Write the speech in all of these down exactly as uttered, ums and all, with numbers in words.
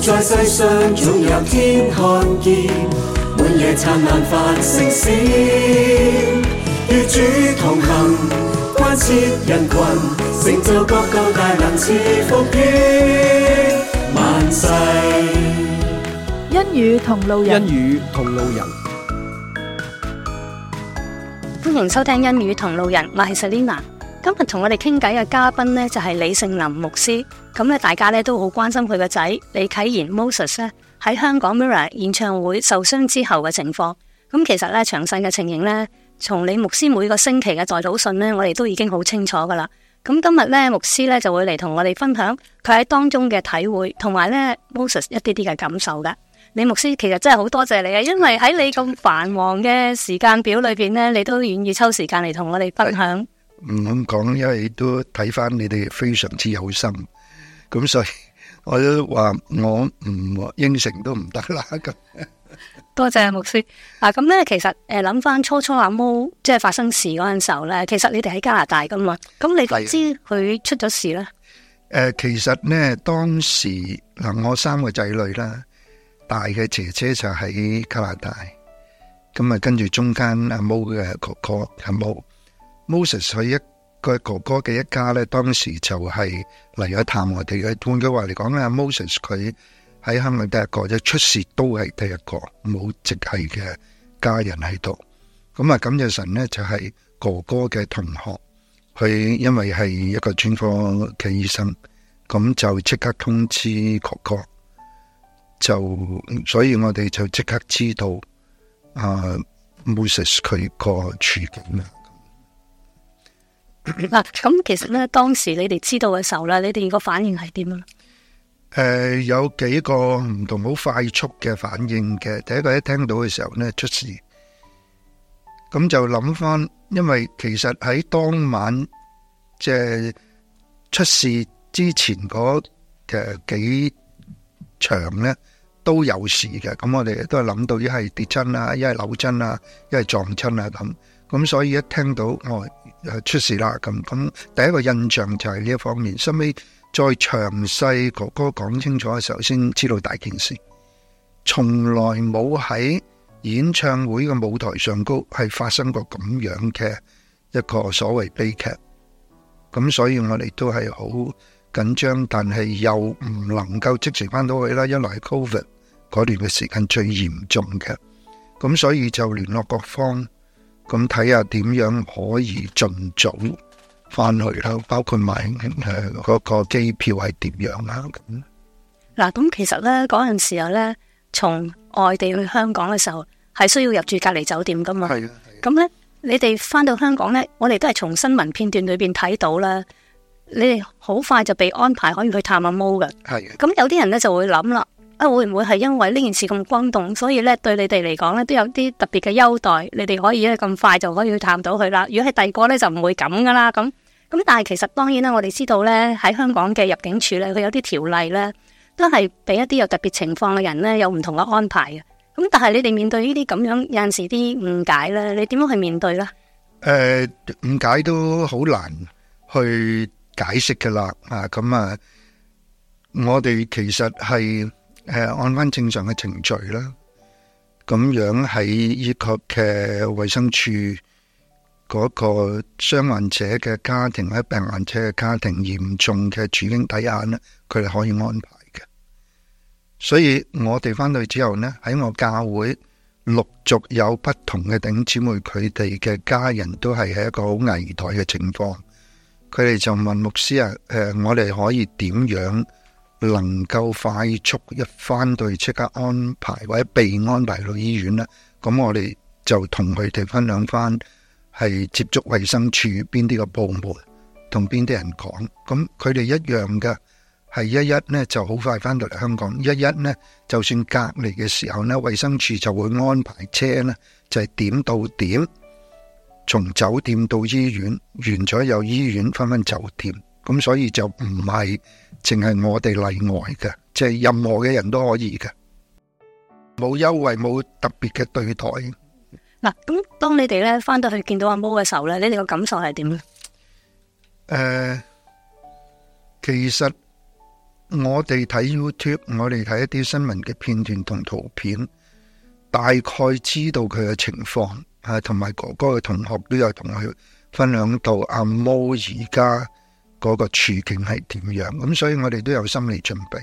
在世上總有天看見，滿夜燦爛繁星閃，與主同行，關切人群，成就國度大能賜福於萬世。 恩與同路人， 恩與同路人， 歡迎收聽恩與同路人，我係 Selina。今日同我哋傾偈嘅嘉賓呢，就係李聖林牧師。咁咧大家咧都好關心佢個仔李啟賢 Moses 咧喺香港 Mirror 演唱會受傷之後嘅情況。咁其實咧詳細嘅情形咧，從李牧師每個星期嘅代禱信咧，我哋都已經好清楚噶啦。咁今日咧牧師咧就會嚟同我哋分享佢喺當中嘅體會，同埋咧 Moses 一啲啲嘅感受噶。李牧師其實真係好多謝你啊，因為喺你咁繁忙嘅時間表裏邊咧，你都願意抽時間嚟同我哋分享。 唔咁講，因為都睇翻你哋非常之有心，咁所以我都話我唔應承都唔得啦。咁多謝牧師。嗱咁咧，其實誒諗翻初初阿毛即係發生事嗰陣時候咧，其實你哋喺加拿大噶嘛，咁你知佢出咗事咧？誒、 呃，其實咧當時嗱，我三個仔女啦，大嘅姐姐就喺加拿大，咁啊跟住中間阿毛嘅哥哥阿毛。Moses 佢一個哥哥嘅一家咧，當時就係嚟咗探我哋嘅。換句話嚟講咧，Moses 佢喺香港第一個，即出事都係第一個，冇直系嘅家人喺度。咁啊，感謝神咧，就係哥哥嘅同學，佢因為係一個專科嘅醫生，咁就即刻通知哥哥，就所以我哋就即刻知道啊 Moses 佢個處境啦。 嗱，咁其實咧，當時你哋知道嘅時候咧，你哋個反應係點啊？誒、 呃，有幾個唔同好快速嘅反應嘅。第一個一聽到嘅時候咧，出事，咁就諗翻，因為其實喺當晚即係出事之前嗰嘅幾場咧都有事嘅。咁我哋都係諗到一係跌親啊，一係扭親啊，一係撞親啊咁。咁所以一聽到我誒出事啦，咁咁第一個印象就係呢一方面。後尾再詳細哥哥講清楚嘅時候，先知道大件事。從來冇喺演唱會嘅舞台上高係發生過咁樣嘅一個所謂悲劇。咁所以我哋都係好緊張，但係又唔能夠即時翻到去啦，一來係 Covid 嗰段嘅時間最嚴重嘅。咁所以就聯絡各方。咁睇下點樣可以盡早翻去啦，包括埋誒嗰個機票係點樣啦咁。 嗱，咁其實咧嗰陣時候咧，從外地去香港嘅時候係需要入住隔離酒店噶嘛。係啊。咁咧，你哋翻到香港咧，我哋都係從新聞片段裏邊睇到啦。你哋好快就被安排可以去探阿毛嘅。係。咁有啲人咧就會諗啦。啊，會唔會係因為呢件事咁轟動，所以咧對你哋嚟講咧都有啲特別嘅優待，你哋可以咧咁快就可以去探到佢啦。如果係第二個咧就唔會咁噶啦，咁咁但係其實當然啦，我哋知道咧喺香港嘅入境處咧，佢有啲條例咧都係俾一啲有特別情況嘅人咧有唔同嘅安排嘅。咁但係你哋面對呢啲咁樣有陣時啲誤解咧，你點樣去面對咧？誒、 呃，誤解都好難去解釋噶啦，啊咁啊，我哋其實係。誒，按翻正常嘅程序啦，咁樣喺呢個嘅衛生署嗰個傷患者嘅家庭或者病患者嘅家庭嚴重嘅處境底下呢，佢哋可以安排嘅。所以我哋翻到去之後呢，喺我教會陸續有不同嘅弟兄姊妹，佢哋嘅家人都係喺一個好危殆嘅情況，佢哋就問牧師啊，誒，我哋可以點樣能夠快速一翻到即刻安排或者被安排到醫院呢？咁我哋就同佢哋分享翻係接觸衛生署邊啲個部門，同邊啲人講。咁佢哋一樣嘅，係一一呢就好快翻到嚟香港，一一呢就算隔離嘅時候呢，衛生署就會安排車呢，就係點到點，從酒店到醫院，完咗有醫院翻返酒店。咁所以就唔係淨係我哋例外嘅，即係任何嘅人都可以嘅，冇優惠，冇特別嘅對待。 嗱，咁當你哋咧翻到去見到阿毛嘅時候咧，你哋個感受係點咧？ 誒，其實我哋睇 YouTube， 我哋睇一啲新聞嘅片段同圖片，大概知道佢嘅情況，係同埋哥哥嘅同學都有同佢分享到阿毛而家嗰個處境係點樣，咁所以我哋都有心理準備。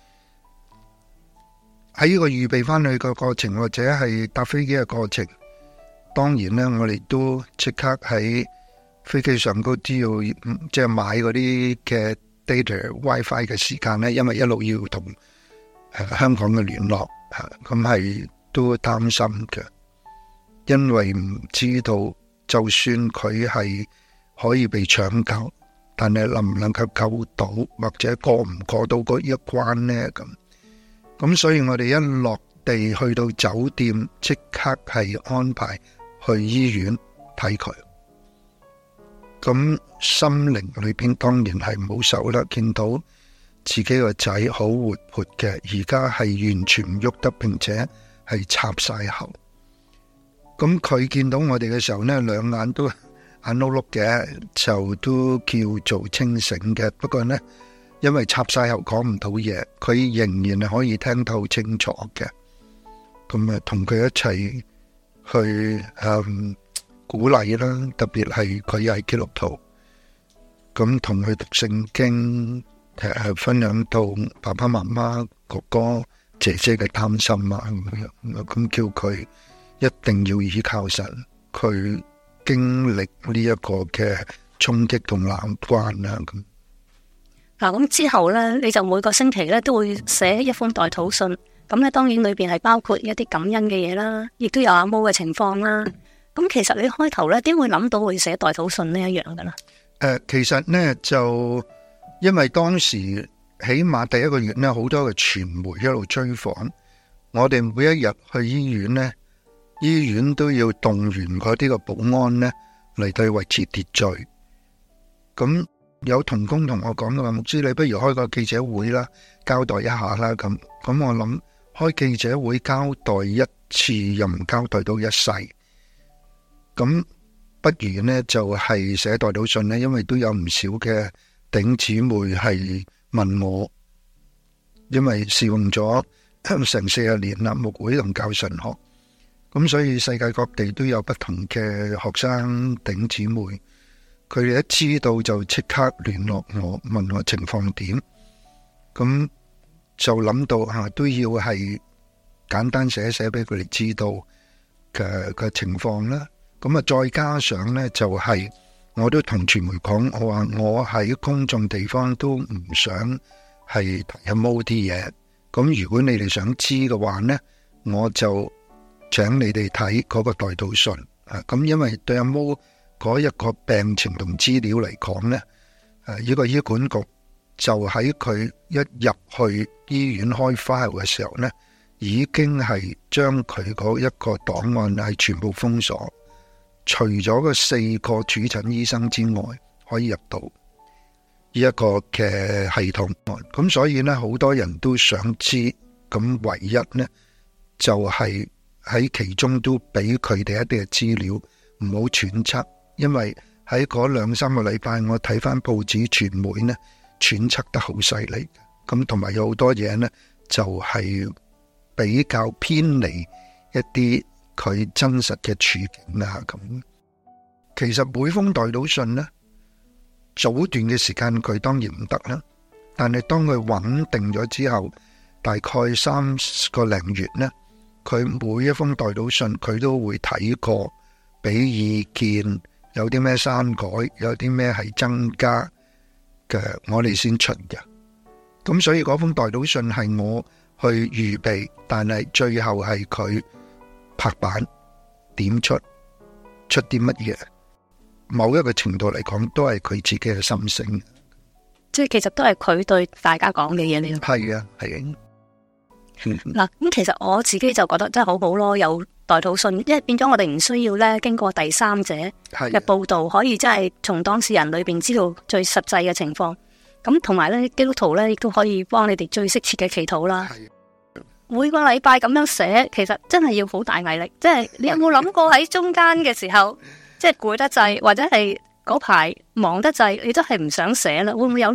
喺呢個預備翻去嘅過程，或者係搭飛機嘅過程，當然呢，我哋都即刻喺飛機上高都要即係買嗰啲嘅 data WiFi 嘅時間呢，因為一路要同香港嘅聯絡，咁係都擔心嘅，因為唔知道就算佢係可以被搶救，但係能唔能夠救到，或者過唔過到嗰一關呢？咁咁所以我哋一落地去到酒店，即刻係安排去醫院睇佢。咁心靈裏邊當然係冇受啦，見到自己個仔好活潑嘅，而家係完全唔喐得，並且係插晒喉。咁佢見到我哋嘅時候呢，兩眼都眼碌碌嘅，就都叫做清醒嘅。不過呢，因為插晒喉講唔到嘢，佢仍然係可以聽得好清楚嘅。咁啊，同佢一齊去嗯鼓勵啦，特別係佢係基督徒，咁同佢讀聖經，誒分享到爸爸媽媽、哥哥、姐姐嘅擔心啊，咁咁叫佢一定要依靠神，佢經歷呢一個嘅衝擊同難關啊咁。 嗱，咁之後咧，你就每個星期咧都會寫一封代禱信，咁咧當然裏邊係包括一啲感恩嘅嘢啦，亦都有阿毛嘅情況啦。咁其實你開頭咧點會諗到會寫代禱信呢一樣噶啦？誒、 呃，其實呢，就因為當時起碼第一個月呢，好多嘅傳媒一路追訪我哋，每一日去醫院呢，醫院都要動員嗰啲個保安呢嚟對維持秩序。咁有同工同我講嘅話，牧師你不如開個記者會啦，交代一下啦。咁咁我諗開記者會交代一次又唔交代到一世。咁不如呢，就係、是、寫代禱信呢，因為都有唔少嘅弟兄姊妹係問我，因為侍奉咗成四十年啦，牧會同教神學，咁所以世界各地都有不同嘅學生弟兄姊妹，佢哋一知道就即刻聯絡我，問我情況點，咁就諗到吓、啊、都要係簡單寫一寫俾佢哋知道嘅嘅情況啦。咁啊，再加上呢，就係、是、我都同傳媒講，我話我喺公眾地方都唔想係提阿毛啲嘢。咁如果你哋想知嘅話呢，我就請你哋睇嗰個代禱信啊。咁因為對阿毛嗰一個病情同資料嚟講呢，誒，呢個醫管局就喺佢一入去醫院開 file 嘅時候呢，已經係將佢嗰一個檔案係全部封鎖。除咗個四個主診醫生之外，可以入到呢一個嘅系統，咁所以呢，好多人都想知，咁唯一呢，就係喺其中都俾佢哋一啲嘅資料，唔好揣測，因為喺嗰兩三個禮拜，我睇翻報紙傳媒呢，揣測得好犀利，咁同埋有好多嘢呢，就係比較偏離一啲佢真實嘅處境啊，咁其實每封代禱信呢，早段嘅時間佢當然唔得啦，但係當佢穩定咗之後，大概三個零月呢，佢每一封代禱信佢都會睇過，俾意見，有啲咩刪改，有啲咩係增加嘅，我哋先出嘅。咁所以嗰封代禱信係我去預備，但係最後係佢拍板點出出啲乜嘢，某一個程度嚟講都係佢自己嘅心聲， 即係其實都係佢對大家講嘅嘢嚟。 係啊，係啊。 嗱，咁其實我自己就覺得真係好好咯，有代禱信，因為變咗我哋唔需要咧經過第三者嘅報道，可以真係從當事人裏邊知道最實際嘅情況。咁同埋咧，基督徒咧亦都可以幫你哋最適切嘅祈禱啦。每個禮拜咁樣寫，其實真係要好大毅力。即係你有冇諗過喺中間嘅時候，即係攰得滯，或者係嗰排忙得滯，你都係唔想寫啦？會唔會有呢個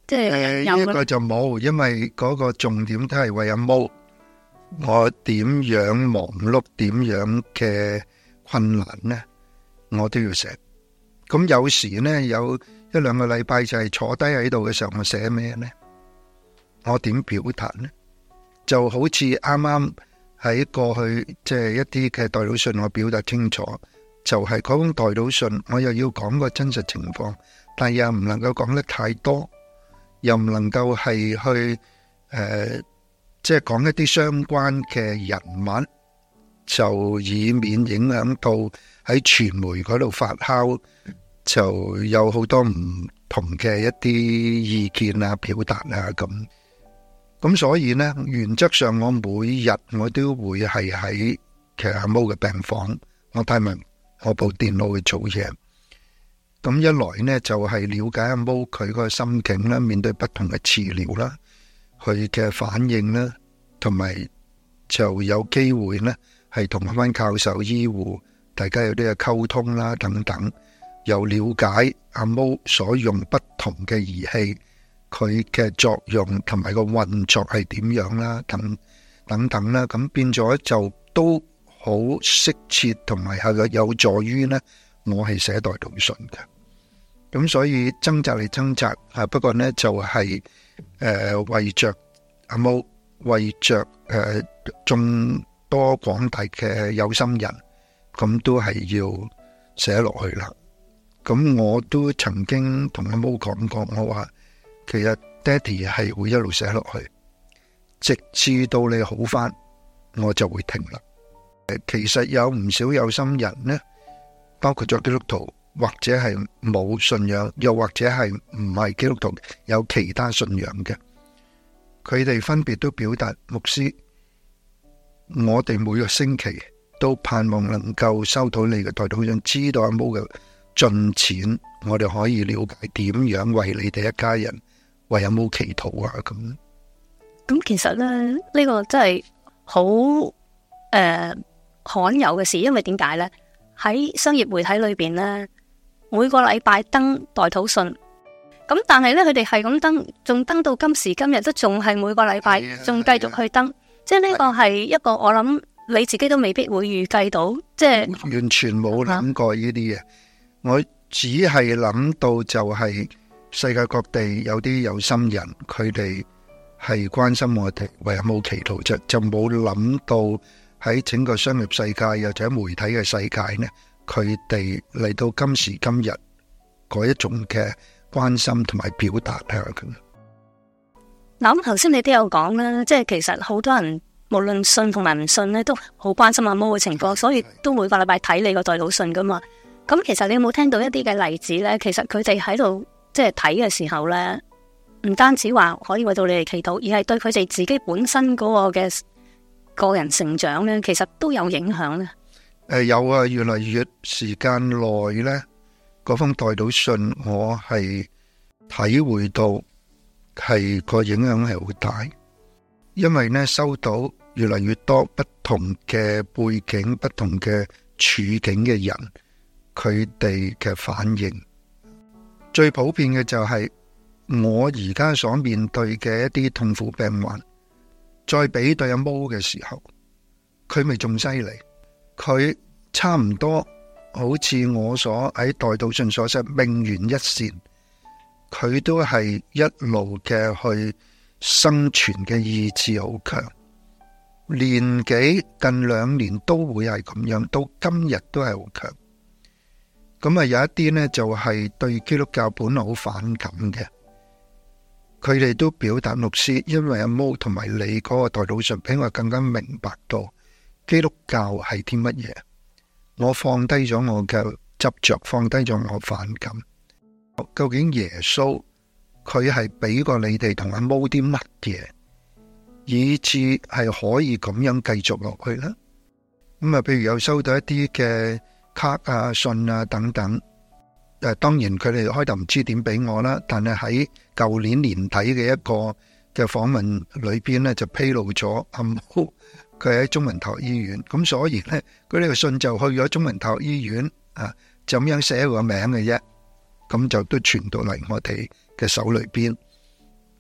即係有誒呢個就冇，因為嗰個重點都係為阿毛，我點樣忙碌，點樣嘅困難呢，我都要寫。咁有時呢，有一兩個禮拜就係坐低喺度嘅時候，我寫咩呢？我點表達呢？就好似啱啱喺過去即係一啲嘅代禱信，我表達清楚，就係嗰封代禱信，我又要講個真實情況，但又唔能夠講得太多，又唔能夠係去誒，即係講一啲相關嘅人物，就以免影響到喺傳媒嗰度發酵，就有好多唔同嘅一啲意見啊、表達啊咁。咁所以呢，原則上我每日我都會係喺其實阿毛嘅病房，我帶埋我部電腦去做嘢。咁一來呢，就係了解阿毛佢個心境啦，面對不同嘅治療啦，佢嘅反應啦，同埋就有機會呢係同一班教授、醫護大家有啲嘅溝通啦，等等，又了解阿毛所用不同嘅儀器，佢嘅作用同埋個運作係點樣啦，等等等啦，咁變咗就都好適切，同埋係有助於呢，我係寫代禱信嘅。咁所以掙扎嚟掙扎啊，不過呢就係誒為着阿毛，為着誒眾多廣大嘅有心人，咁都係要寫落去啦。咁我都曾經同阿毛講過，我話。其實爹哋係會一路寫落去，直至到你好返，我就會停啦。其實有唔少有心人呢，包括咗基督徒，或者係冇信仰，又或者係唔係基督徒，有其他信仰嘅，佢哋分別都表達，牧師，我哋每個星期都盼望能夠收到你嘅代禱信，知道阿毛嘅進展，我哋可以了解點樣為你哋一家人。為有冇祈禱啊？咁咁其實咧，呢、這個真係好誒罕有嘅事，因為點解咧？喺商業媒體裏邊咧，每個禮拜登代禱信，咁但係咧佢哋係咁登，仲登到今時今日都仲係每個禮拜仲繼續去登，即係呢個係一個我諗你自己都未必會預計到，即係完全冇諗過呢啲嘢，我只係諗到就係、是。世界各地有啲有心人，佢哋係關心我哋，為有冇祈禱啫，就冇諗到喺整個商業世界又或者媒體嘅世界呢，佢哋嚟到今時今日嗰一種嘅關心同埋表達啊咁。 嗱咁頭先你都有講啦，即係其實好多人無論信同埋唔信呢，都好關心阿毛嘅情況，所以都每個禮拜睇你個代禱信噶嘛。咁其實你有冇聽到一啲嘅例子呢？其實佢哋喺度。即係睇嘅時候咧，唔單止話可以為到你哋祈禱，而係對佢哋自己本身嗰個嘅個人成長咧，其實都有影響咧。誒、 呃，有啊，越嚟越時間內咧，嗰封代禱信我係體會到係個影響係好大，因為咧收到越嚟越多不同嘅背景、不同嘅處境嘅人，佢哋嘅反應。最普遍嘅就係我而家所面對嘅一啲痛苦病患，再比對阿毛嘅時候，佢咪仲犀利？佢差唔多好似我所喺代禱信所寫命懸一線，佢都係一路嘅去生存嘅意志好強，年紀近兩年都會係咁樣，到今日都係好強。咁啊，有一啲呢就係對基督教本來好反感嘅，佢哋都表達，牧師，因為阿毛同埋你嗰個代禱信，俾我更加明白到基督教係啲乜嘢。我放低咗我嘅執着，放低咗我反感。究竟耶穌佢係俾過你哋同阿毛啲乜嘢，以致係可以咁樣繼續落去呢？咁啊，譬如有收到一啲嘅卡啊、信啊等等，誒，當然佢哋開頭唔知點俾我啦，但係喺舊年年底嘅一個嘅訪問裏邊咧，就披露咗阿毛佢喺中文大學醫院，咁所以咧，佢呢個信就去咗中文大學醫院啊，就咁樣寫個名嘅啫，咁就都傳到嚟我哋嘅手裏邊。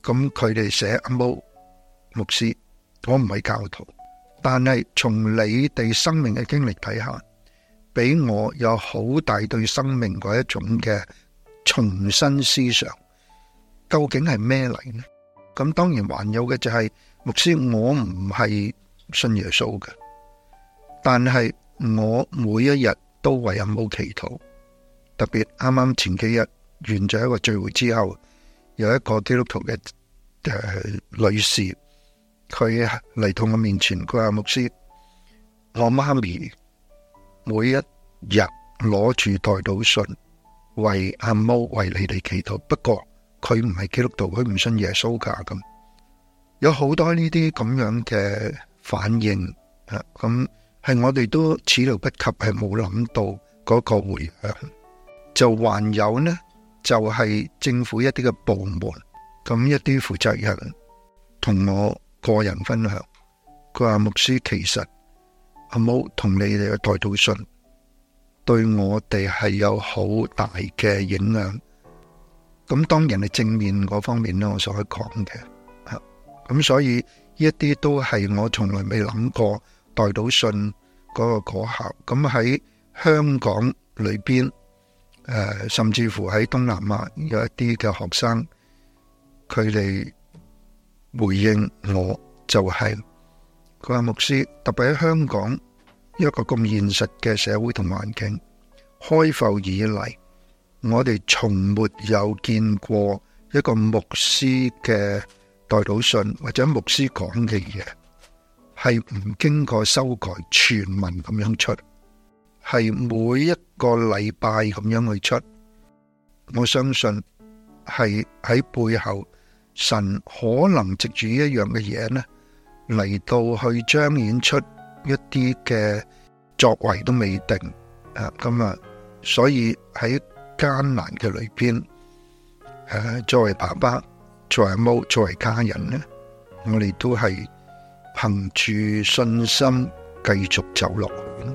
咁佢哋寫阿毛牧師，我唔係教徒，但係從你哋生命嘅經歷睇下，俾我有好大對生命嗰一種嘅重新思想，究竟係咩嚟呢？咁當然還有嘅就係、是、牧師，我唔係信耶穌嘅，但係我每一日都為阿毛祈禱。特別啱啱前幾日完咗一個聚會之後，有一個基督徒嘅誒、呃、女士，佢嚟到我面前，佢話牧師，我媽咪每一日攞住代禱信為阿毛為你哋祈禱，不過佢唔係基督徒，佢唔信耶穌噶。咁有好多呢啲咁樣嘅反應啊，咁係我哋都始料不及，係冇諗到嗰個回響。就還有呢，就係、是、政府一啲嘅部門，咁一啲負責人同我個人分享，佢話牧師，其實阿毛同你哋嘅代禱信對我哋係有好大嘅影響。咁當然係正面嗰方面呢，我所講嘅，咁所以呢一啲都係我從來未諗過代禱信嗰個果效。咁喺香港裏邊。誒、呃，甚至乎喺東南亞有一啲嘅學生，佢哋回應我就係、是，佢話牧師，特別喺香港一個咁現實嘅社會同環境，開埠以嚟，我哋從沒有見過一個牧師嘅代禱信或者牧師講嘅嘢係唔經過修改全文咁樣出。係每一個禮拜咁樣去出，我相信係喺背後神可能藉住一樣嘅嘢呢嚟到去彰顯出一啲嘅作為都未定啊！咁啊，所以喺艱難嘅裏邊，誒，作為爸爸、作為阿毛、作為家人呢，我哋都係憑住信心繼續走落去。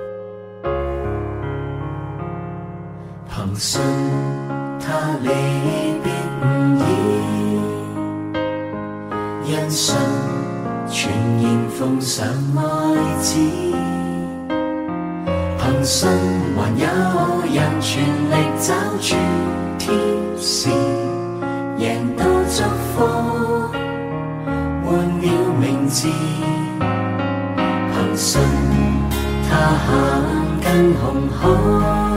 憑信他離別唔易，因信全然奉上愛子。憑信還有人全力找住天使，贏到祝福，換了名字。憑信他行近紅海，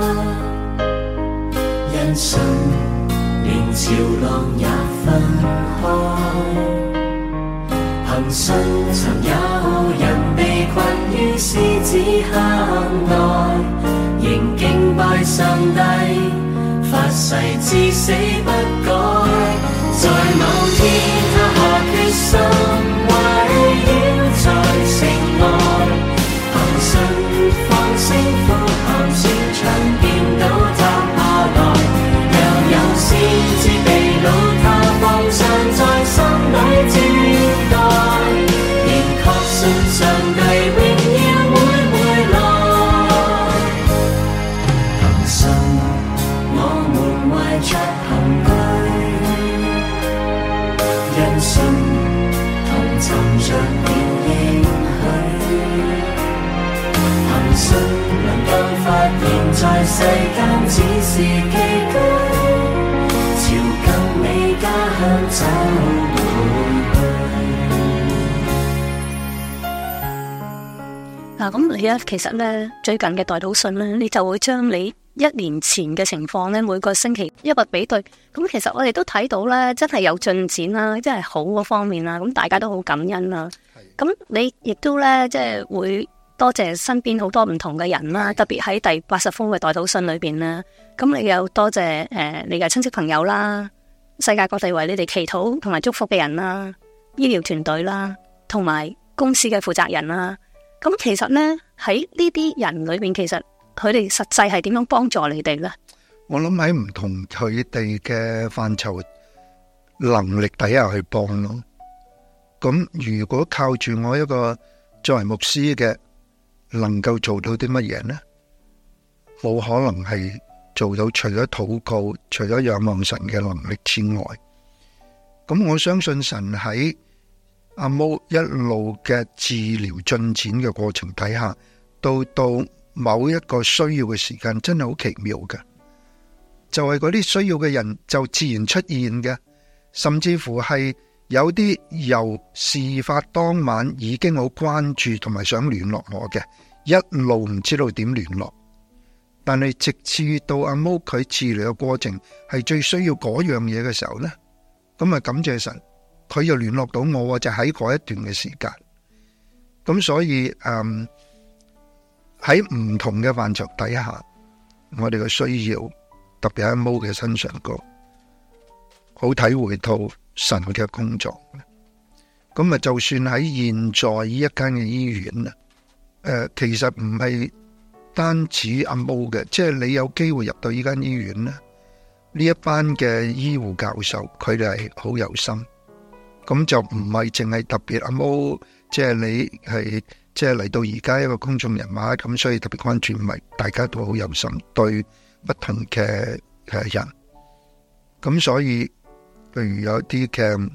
因信連潮浪也分開。憑信曾有人被困於獅子坑內，仍敬拜上帝，發誓至死不改。在某天他下決心圍繞在城內，憑信放聲呼喊，全場見到他下來。又有先知被擄，他放上在心裏接待，仍確信上帝榮耀會回來。憑信我們懷着憑據，因信同尋着了應許，憑信能夠發現在世間只是寄居，朝更美家鄉走回去。 嗱，咁你咧，其實咧最近嘅代禱信咧，你就會將你一年前嘅情況咧，每個星期一個比對。咁其實我哋都睇到咧，真係有進展啦，真係好嗰方面啦。咁大家都好感恩啦。咁你亦都咧，即係會多謝身邊好多唔同嘅人啦，特別喺第八十封嘅代禱信裏邊啦。咁你有多謝誒、呃、你嘅親戚朋友啦，世界各地為你哋祈禱同埋祝福嘅人啦，醫療團隊啦，同埋公司嘅負責人啦。咁其實呢，喺呢啲人裏邊，其實佢哋實際係點樣幫助你哋呢？ 我諗喺唔同佢哋嘅範疇能力底下去幫咯。咁如果靠住我一個作為牧師嘅，能夠做到啲乜嘢呢？冇可能係做到除咗禱告、除咗仰望神嘅能力之外。 咁我相信神喺阿毛一路嘅治療進展嘅過程底下，到到某一個需要嘅時間，真係好奇妙嘅。就係嗰啲需要嘅人就自然出現嘅，甚至乎係有啲由事發當晚已經好關注同埋想聯絡我嘅，一路唔知道點聯絡，但係直至到阿毛佢治療嘅過程係最需要嗰樣嘢嘅時候呢，咁啊感謝神，佢又聯絡到我，就喺嗰一段嘅時間。咁所以誒喺唔同嘅範疇底下，我哋嘅需要。特別喺阿毛嘅身上個，好體會到神嘅工作。咁啊，就算喺現在呢一間嘅醫院啊，誒，其實唔係單止阿毛嘅，即係你有機會入到呢間醫院咧，呢一班嘅醫護教授，佢哋係好有心。咁就唔係淨係特別阿毛，即係你係即係嚟到而家一個公眾人物，咁所以特別關注，唔係大家都好有心對不同嘅嘅人，咁所以譬如有啲嘅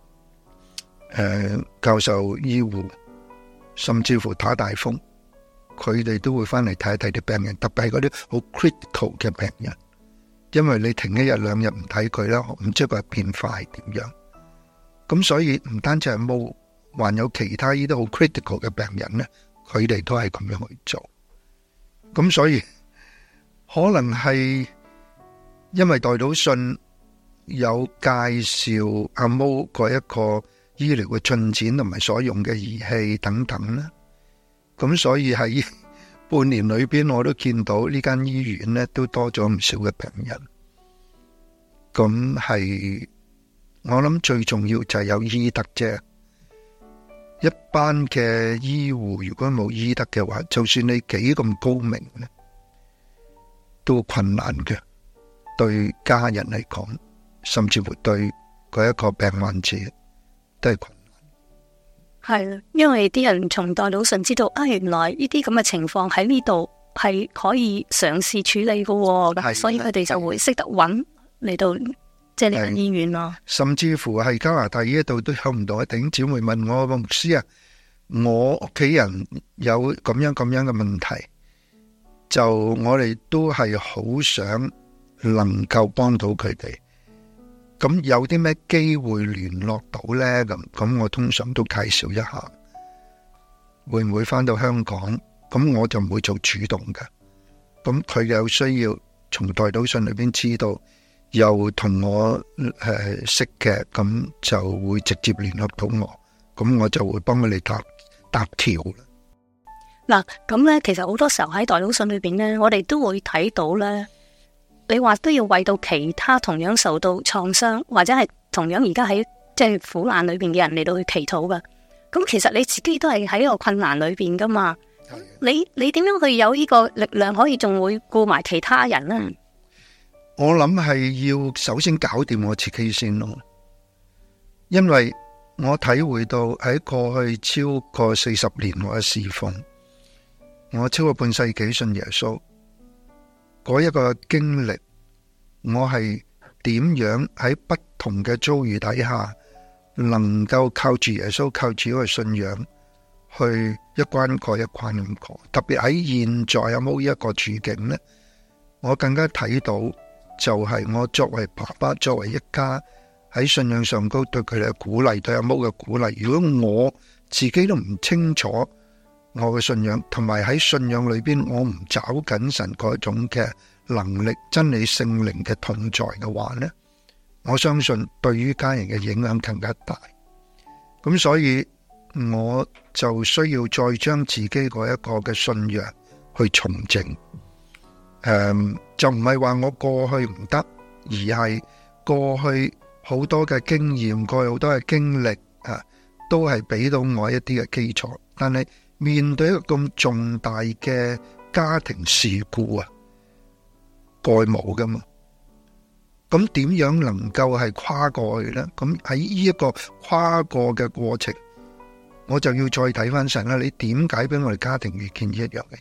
誒教授、醫護，甚至乎打大風，佢哋都會翻嚟睇一睇啲病人，特別係嗰啲好 critical 嘅病人，因為你停一日兩日唔睇佢啦，唔知佢變化係點樣。咁所以唔單止係毛，還有其他呢啲好 critical 嘅病人咧，佢哋都係咁樣去做。咁所以。可能係因為代禱信有介紹阿毛嗰一個醫療嘅進展同埋所用嘅儀器等等啦，咁所以喺半年裏邊我都見到呢間醫院咧都多咗唔少嘅病人。咁係我諗最重要就係有醫德啫。一班嘅醫護如果冇醫德嘅話，就算你幾咁高明咧，都困難嘅，對家人嚟講，甚至乎對嗰一個病患者都係困難。 係，因為啲人從代禱信知道啊，原來呢啲咁嘅情況喺呢度係可以嘗試處理嘅，所以佢哋就會識得揾嚟到即係呢間醫院咯。 甚至乎係加拿大呢一度都有唔同嘅弟兄姊妹問我，牧師啊，我屋企人有咁樣咁樣嘅問題。就我哋都係好想能夠幫到佢哋，咁有啲咩機會聯絡到呢？咁咁我通常都介紹一下，會唔會返到香港？咁我就唔會做主動嘅，咁佢有需要從代禱信裏邊知道，又同我誒識嘅，咁就會直接聯絡到我，咁我就會幫佢哋搭搭橋啦。 嗱，咁咧，其實好多時候喺代禱信裏邊咧，我哋都會睇到咧，你話都要為到其他同樣受到創傷或者係同樣而家喺即係苦難裏邊嘅人嚟到去祈禱噶。咁其實你自己都係喺一個困難裏邊噶嘛，你你點樣去有呢個力量可以仲會顧埋其他人咧？ 我諗係要首先搞掂我自己先咯，因為我體會到喺過去超過四十年我嘅侍奉。我超過半世紀信耶穌，嗰一個經歷，我係點樣喺不同嘅遭遇底下，能夠靠住耶穌，靠住一個信仰，去一關過一關咁過。特別喺現在有冇一個處境呢？我更加睇到就係我作為爸爸，作為一家喺信仰上高對佢哋嘅鼓勵，對阿毛嘅鼓勵。如果我自己都唔清楚我嘅信仰，同埋喺信仰裏邊我唔找緊神嗰種嘅能力、真理、聖靈嘅同在嘅話呢，我相信對於家人嘅影響更加大。咁所以我就需要再將自己嗰一個嘅信仰去重整。誒、嗯，就唔係話我過去唔得，而係過去好多嘅經驗，過去好多嘅經歷啊，都係俾到我一啲嘅基礎。但係面對一個咁重大嘅家庭事故啊，過去冇噶嘛，咁點樣能夠係跨過去呢？咁喺呢一個跨過嘅過程，我就要再睇翻神啦。你點解俾我哋家庭遇見一樣嘅？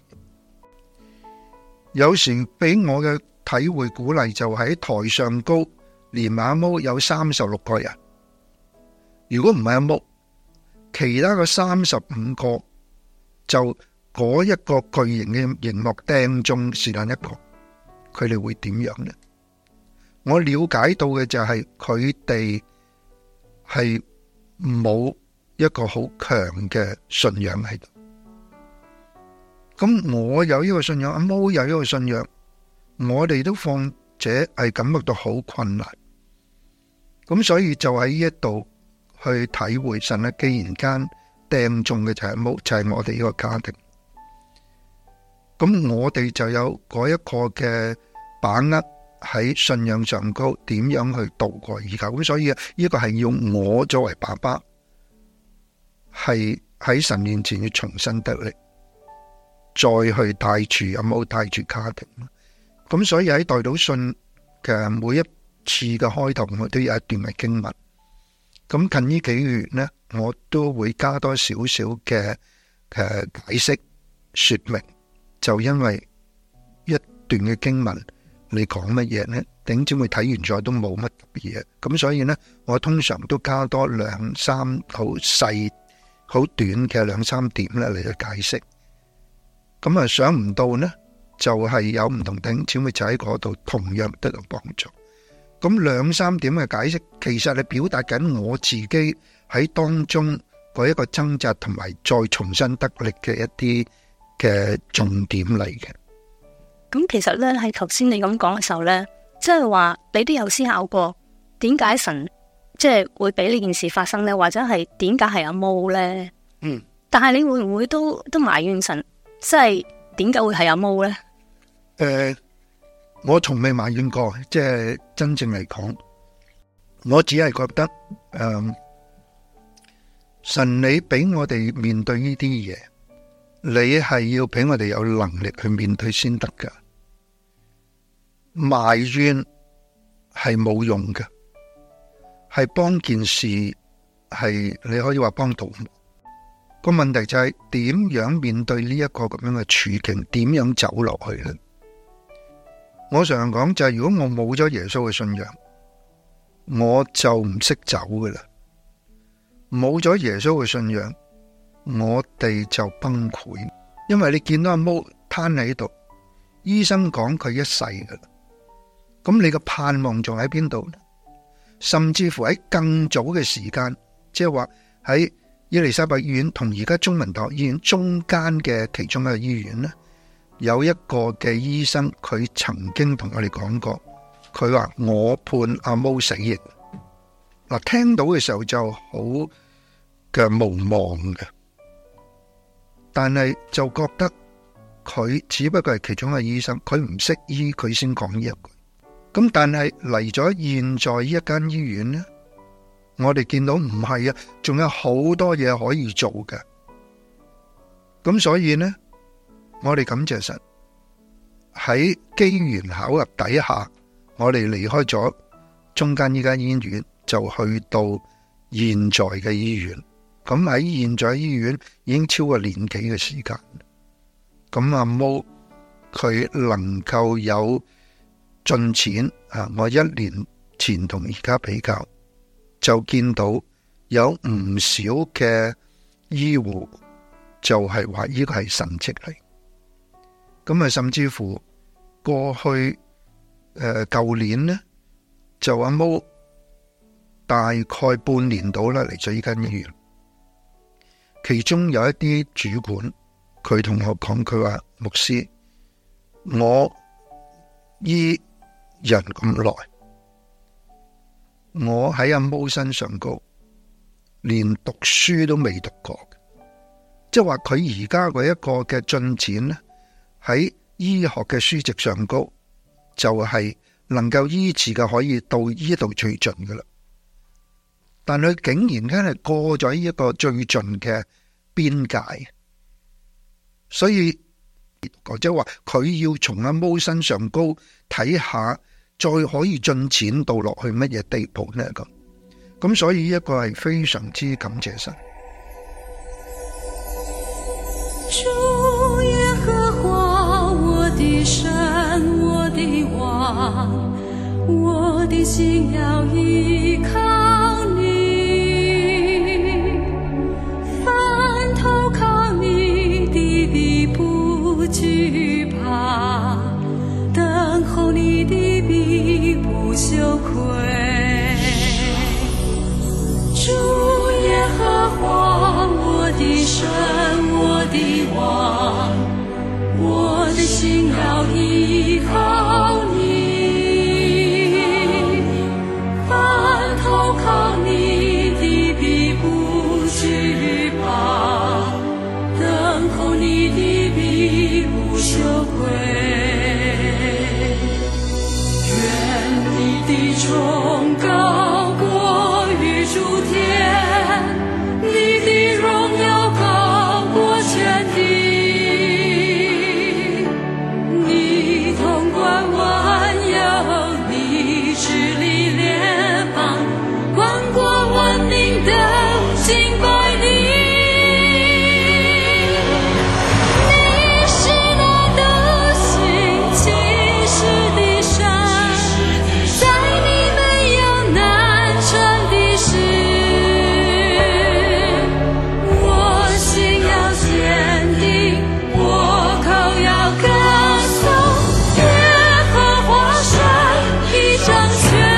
有時俾我嘅體會鼓勵就喺台上高，連阿毛有三十六個人， 如果唔係阿毛，其他嘅三十五個就嗰一個巨型嘅熒幕掟中是但一個，佢哋會點樣呢？我了解到嘅就係佢哋係冇一個好強嘅信仰喺度。咁我有呢個信仰，阿毛有呢個信仰，我哋都況且係感覺到好困難。咁所以就喺呢一度去體會神咧，既然間掟中嘅就係阿毛，就係我哋呢個家庭。咁我哋就有嗰一個嘅把握喺信仰上高，點樣去度過而家。咁所以呢個係要我作為爸爸，係喺神面前要重新得力，再去帶住阿毛，帶住家庭。咁所以喺代禱信嘅每一次嘅開頭，我都有一段嘅經文。咁近呢幾個月呢，我都會加多少少嘅誒解釋說明。就因為一段嘅經文，你講乜嘢呢？頂尖會睇完咗都冇乜特別嘢，咁所以呢，我通常都加多兩三好細、好短嘅兩三點咧嚟去解釋。咁啊，想唔到呢，就係有唔同頂尖會就喺嗰度同樣得到幫助。咁兩三點嘅解釋，其實係表達緊我自己喺當中嗰一個掙扎，同埋再重新得力嘅一啲嘅重點嚟嘅。 咁其實咧，喺頭先你咁講嘅時候咧，即係話你都有思考過點解神即係會俾呢件事發生咧，或者係點解係阿毛咧？ 嗯。 但係你會唔會都都埋怨神，即係點解會係阿毛咧？ 誒、呃，我從未埋怨過，即係真正嚟講，我只係覺得誒、呃，神你俾我哋面對呢啲嘢。你係要俾我哋有能力去面對先得噶，埋怨係冇用嘅，係幫件事係你可以話幫到。個問題就係點樣面對呢一個咁樣嘅處境，點樣走落去咧？我常常講就係如果我冇咗耶穌嘅信仰，我就唔識走噶啦。冇咗耶穌嘅信仰，我哋就崩潰，因為你見到阿毛攤喺度，醫生講佢一世噶啦，咁你個盼望仲喺邊度呢？甚至乎喺更早嘅時間，即係話喺伊利沙伯醫院同而家中文大學醫院中間嘅其中一個醫院呢，有一個嘅醫生，佢曾經同我哋講過，佢話我判阿毛死刑。嗱，聽到嘅時候就好嘅無望嘅。但係就覺得佢只不過係其中一個醫生，佢唔識醫，佢先講呢一句。咁但係嚟咗現在呢一間醫院呢，我哋見到唔係啊，仲有好多嘢可以做嘅。咁所以呢，我哋感謝神喺機緣巧合底下，我哋離開咗中間呢間醫院，就去到現在嘅醫院。咁喺現在醫院已經超過年幾嘅時間，咁阿毛佢能夠有進展啊！我一年前同而家比較，就見到有唔少嘅醫護就係話呢個係神蹟嚟。咁啊，甚至乎過去誒舊年呢，就阿毛大概半年到啦嚟咗呢間醫院。其中有一啲主管，佢同我講，佢話牧師，我醫人咁耐，我喺阿毛身上高，連讀書都未讀過，即係話佢而家嗰一個嘅進展咧，喺醫學嘅書籍上高，就係能夠醫治嘅可以到呢度最盡噶啦。但佢竟然真係過咗呢一個最盡嘅邊界，所以或者話佢要從阿毛身上高睇下，再可以進展到落去乜嘢地步呢？咁咁，所以呢一個係非常之感謝神。 主耶和華，我的神，我的王，我的心要依靠你。 華，我的神，我的王，我的心要依靠你，凡投靠你的必不懼怕，等候你的必不羞愧，願你的崇高過於諸天，你的榮耀高過全地，你統管萬有，你治理列邦，萬國萬民都敬拜你。你是那德行其事的神，在你沒有難成的事，我心要堅定，我口要歌頌耶和華神已掌權。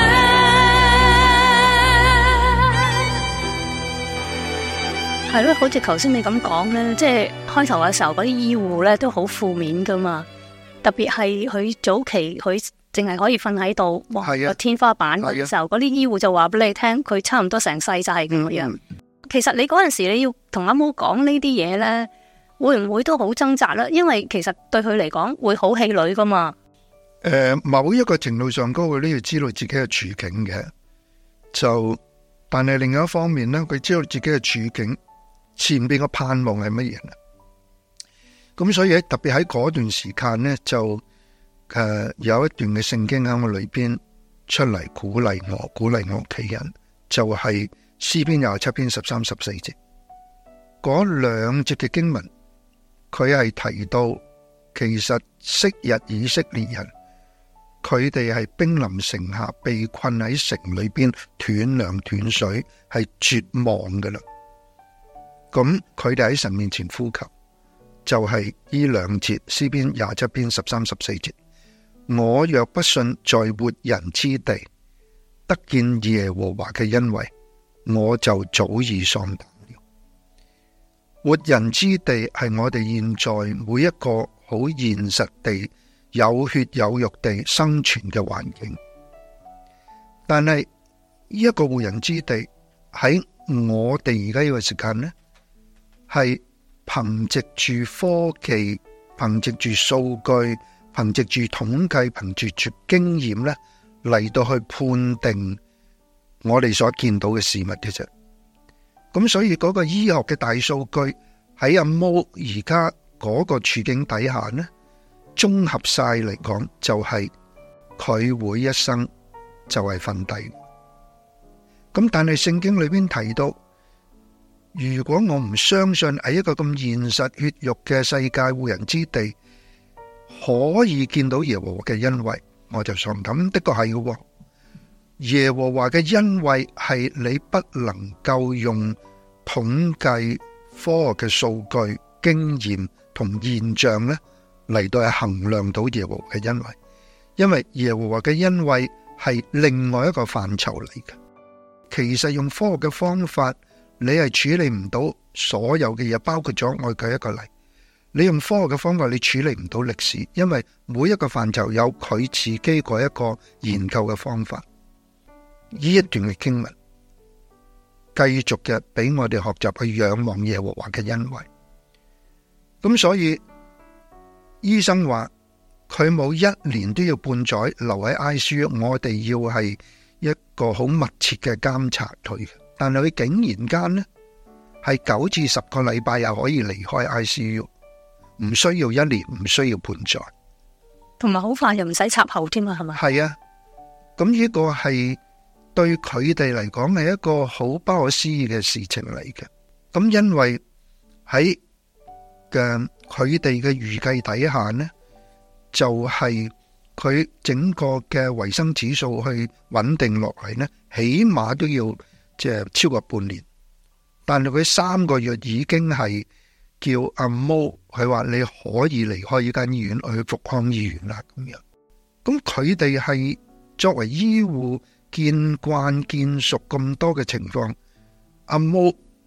係咯，好似頭先你咁講咧，即係開頭嘅時候嗰啲醫護咧都好負面噶嘛，特別係佢早期佢淨係可以瞓喺度，哇係啊個天花板嗰係啊時候，嗰啲醫護就話俾你聽，佢差唔多成世就係咁樣。 嗯其實你嗰陣時你要同阿毛講呢啲嘢咧，會唔會都好掙扎咧？因為其實對佢嚟講會好氣餒噶嘛。 誒、呃，某一個程度上高，佢都要知道自己嘅處境嘅。就，但係另一方面咧，佢知道自己嘅處境前邊嘅盼望係乜嘢咧？咁所以喺特別喺嗰段時間咧，就誒、呃、有一段嘅聖經喺我裏邊出嚟鼓勵我，鼓勵我屋企人，就係、是、詩篇廿七篇十三十四節嗰兩節嘅經文，佢係提到其實昔日以色列人。佢哋係兵臨城下，被困喺城裏邊，斷糧斷水，係絕望噶啦。咁佢哋喺神面前呼求，就係呢兩節詩篇廿七篇十三十四節。我若不信在活人之地得見耶和華嘅恩惠，我就早已喪膽了。活人之地係我哋現在每一個好現實地。有血有肉地生存嘅環境，但係呢一個活人之地喺我哋而家呢個時間呢，係憑藉住科技、憑藉住數據、憑藉住統計、憑藉住經驗呢嚟到去判定我哋所見到嘅事物嘅啫。咁所以嗰個醫學嘅大數據喺阿毛而家嗰個處境底下呢，綜合晒嚟講，就係佢會一生就係瞓低。咁但係聖經裏邊提到，如果我唔相信喺一個咁現實血肉嘅世界活人之地可以見到耶和華嘅恩惠，我就喪膽。的確係嘅，耶和華嘅恩惠係你不能夠用統計、科學嘅數據、經驗同現象咧嚟到係衡量到耶和華嘅恩惠，因為耶和華嘅恩惠係另外一個範疇嚟嘅。其實用科學嘅方法，你係處理唔到所有嘅嘢，包括咗我舉一個例，你用科學嘅方法，你處理唔到歷史，因為每一個範疇有佢自己嗰一個研究嘅方法。呢一段嘅經文，繼續嘅俾我哋學習去仰望耶和華嘅恩惠。咁所以醫生話佢冇一年都要半載留喺 I C U， 我哋要係一個好密切嘅監察佢。但係佢竟然間呢係九至十個禮拜又可以離開 I C U， 唔需要一年，唔需要半載， 同埋好快又唔使插喉添啊，係咪？係啊，咁呢個係對佢哋嚟講係一個好不可思議嘅事情嚟嘅。咁因為喺嘅佢哋嘅預計底下呢，就係、是、佢整個嘅維生指數去穩定落嚟呢，起碼都要即係超過半年。但係佢三個月已經係叫阿毛，佢話你可以離開呢間醫院去復康醫院啦咁樣。咁佢哋係作為醫護見慣見熟咁多嘅情況，阿毛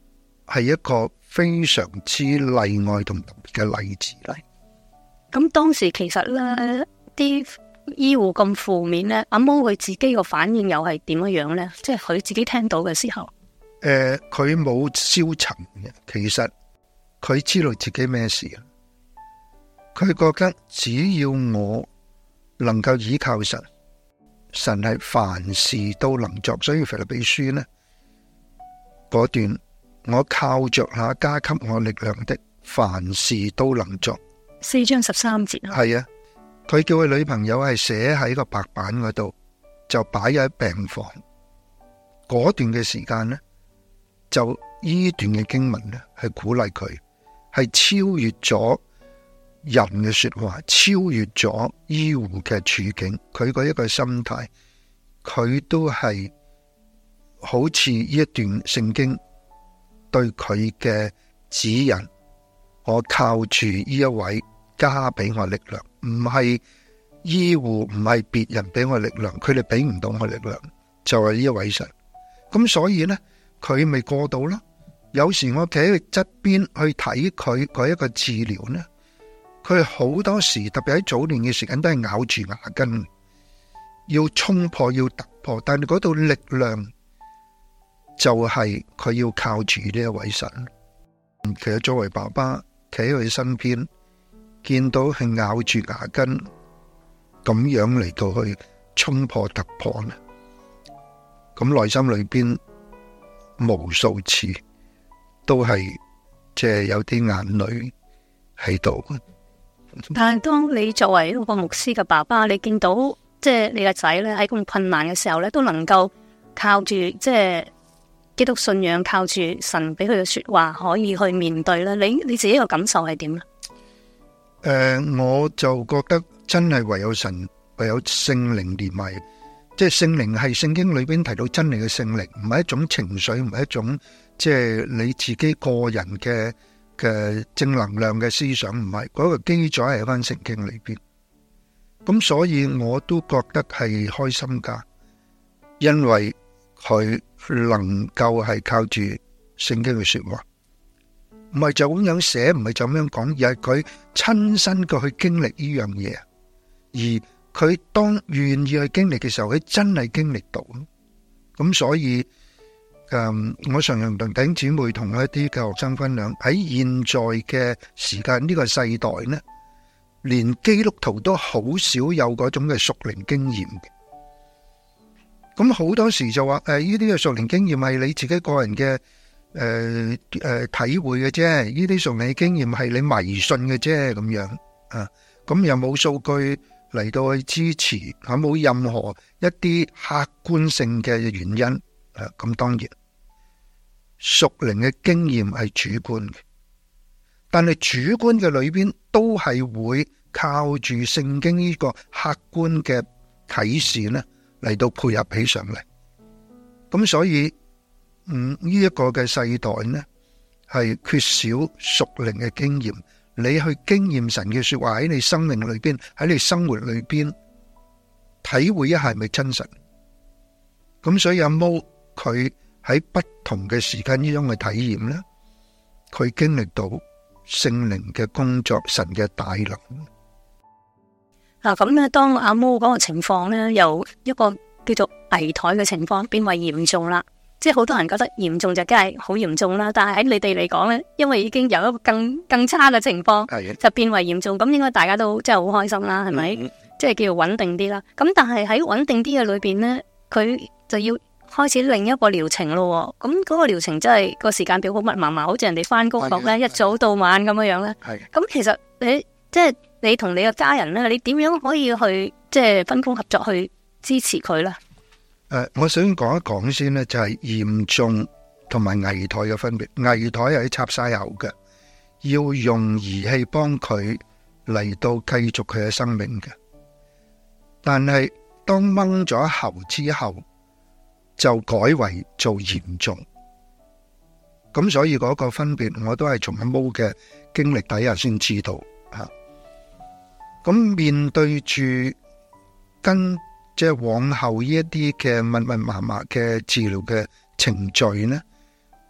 係一個非常之例外同特別嘅例子嚟。 咁當時其實咧，啲醫護咁負面咧，阿毛佢自己個反應又係點樣樣咧？即係佢自己聽到嘅時候， 誒，佢冇消沉嘅，其實佢知道自己咩事啊。佢覺得只要我能夠依靠神，神係凡事都能作，所以腓立比書呢嗰段，我靠着那加給我力量的，凡事都能作。 四章十三節啊， 係啊，佢叫佢女朋友係寫喺個白板嗰度，就擺喺病房。嗰段嘅時間呢，就呢段嘅經文呢，係鼓勵佢，係超越咗人嘅說話，超越咗醫護嘅處境，佢嗰一個心態，佢都係好似呢一段聖經對佢嘅指引，我靠住呢一位加俾我力量，唔係醫護，唔係別人俾我力量，佢哋俾唔到我力量，就係呢一位神。咁所以呢，佢咪過到咯。有時我企喺佢側邊去睇佢嗰一個治療呢，佢好多時特別喺早年嘅時間都係咬住牙根，要衝破，要突破，但係嗰度力量就係佢要靠住呢一位神。其實作為爸爸企喺佢身邊，見到佢咬住牙根咁樣嚟到去衝破突破呢，咁內心裏邊無數次都係即係有啲眼淚喺度。 但係當你作為一個牧師嘅爸爸，你見到即係你個仔咧喺咁困難嘅時候咧，都能夠靠住即係基督信仰，靠住神俾佢嘅說話，可以去面對咧。你你自己個感受係點咧？誒、 呃，我就覺得真係唯有神，唯有聖靈連埋，即係聖靈係聖經裏邊提到真理嘅聖靈，唔係一種情緒，唔係一種即係你自己個人嘅嘅正能量嘅思想，唔係嗰個基礎係喺翻聖經裏邊。咁所以我都覺得係開心噶，因為佢能夠係靠住聖經嘅說話，唔係就咁樣寫，唔係就咁樣講，而係佢親身嘅去經歷呢樣嘢。而佢當願意去經歷嘅時候，佢真係經歷到。咁所以誒、嗯，我常常同弟兄姊妹同一啲嘅學生分享，喺現在嘅時間呢、這個世代呢，連基督徒都好少有嗰種嘅屬靈經驗嘅。咁好多時就話誒，呢啲嘅屬靈經驗係你自己個人嘅誒誒體會嘅啫，呢啲屬靈經驗係你迷信嘅啫，咁樣啊，咁又冇數據嚟到去支持，吓冇任何一啲客觀性嘅原因啊。咁當然屬靈嘅經驗係主觀嘅，但係主觀嘅裏邊都係會靠住聖經呢個客觀嘅啟示呢嚟到配合起上嚟。咁所以嗯呢一個嘅世代呢係缺少屬靈嘅經驗，你去經驗神嘅說話喺你生命裏邊，喺你生活裏邊體會一下係咪真實。咁所以阿毛佢喺不同嘅時間呢種嘅體驗呢，佢經歷到聖靈嘅工作，神嘅大能。 嗱咁咧，當阿毛嗰個情況咧，由一個叫做危殆嘅情況變為嚴重啦。即係好多人覺得嚴重就梗係好嚴重啦，但係喺你哋嚟講咧，因為已經有一個更更差嘅情況，就變為嚴重，咁應該大家都真係好開心啦，係咪？嗯、即係叫做穩定啲啦。咁但係喺穩定啲嘅裏邊咧，佢就要開始另一個療程咯。咁嗰個療程真係個時間表好密麻麻，好似人哋翻工學咧，一早到晚咁樣樣咧。係。咁其實你即係你同你嘅家人咧，你點樣可以去即係分工合作去支持佢咧？ 誒、呃，我想講一講先呢，就係、是、嚴重同埋危殆嘅分別。危殆係插晒喉嘅，要用儀器幫佢嚟到繼續佢嘅生命嘅。但係當掹咗喉之後，就改為做嚴重。咁所以嗰個分別，我都係從阿毛嘅經歷底下先知道吓。咁面對住跟。即係往後呢一啲嘅密密麻麻嘅治療嘅程序呢，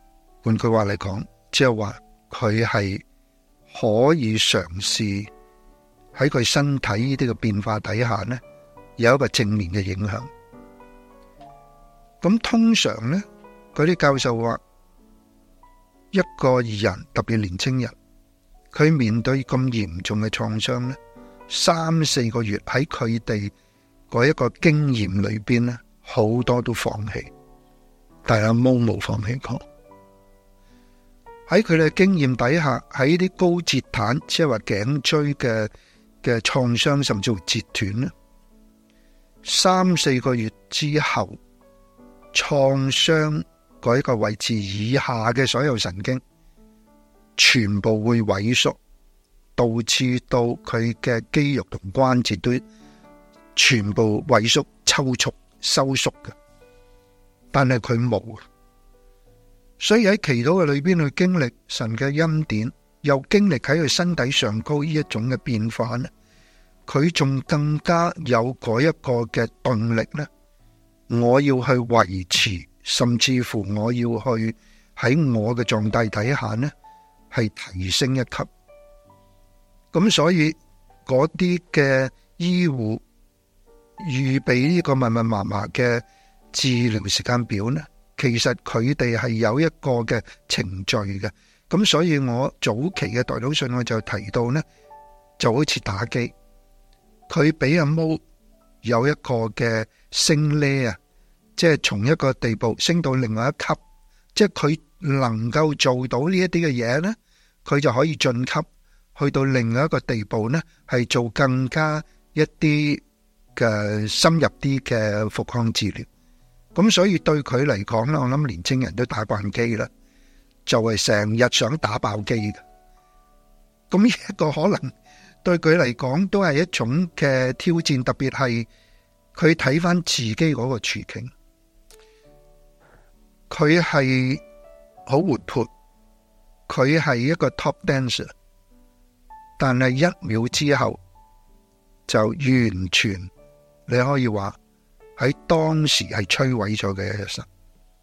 換句話嚟講，即係話佢係可以嘗試喺佢身體呢啲嘅變化底下呢，有一個正面嘅影響。咁通常呢，嗰啲教授話，一個人特別年青人，佢面對咁嚴重嘅創傷呢，三四個月喺佢哋嗰一個經驗裏邊呢，好多都放棄，但係阿毛冇放棄過。喺佢哋經驗底下，喺啲高折彈，即係話頸椎嘅嘅創傷，甚至乎截斷呢，三四個月之後，創傷嗰一個位置以下嘅所有神經全部會萎縮，導致到佢嘅肌肉同關節都全部萎縮、抽搐、收縮嘅。但係佢冇，所以喺祈禱嘅裏邊去經歷神嘅恩典，又經歷喺佢身體上高呢一種嘅變化呢，佢仲更加有嗰一個嘅動力呢，我要去維持，甚至乎我要去喺我嘅狀態底下呢，係提升一級。咁所以嗰啲嘅醫護預備呢個密密麻麻嘅治療時間表呢，其實佢哋係有一個嘅程序嘅。咁所以我早期嘅代禱信我就提到呢，就好似打機，佢俾阿毛有一個嘅升呢啊，即係從一個地步升到另外一級，即係佢能夠做到呢一啲嘅嘢呢，佢就可以晉級去到另外一個地步呢，係做更加一啲嘅深入啲嘅復康治療。咁所以對佢嚟講咧，我諗年青人都打慣機啦，就係成日想打爆機嘅。咁呢一個可能對佢嚟講都係一種嘅挑戰，特別係佢睇翻自己嗰個處境，佢係好活潑，佢係一個 top dancer， 但係一秒之後就完全你可以話喺當時係摧毀咗嘅一生。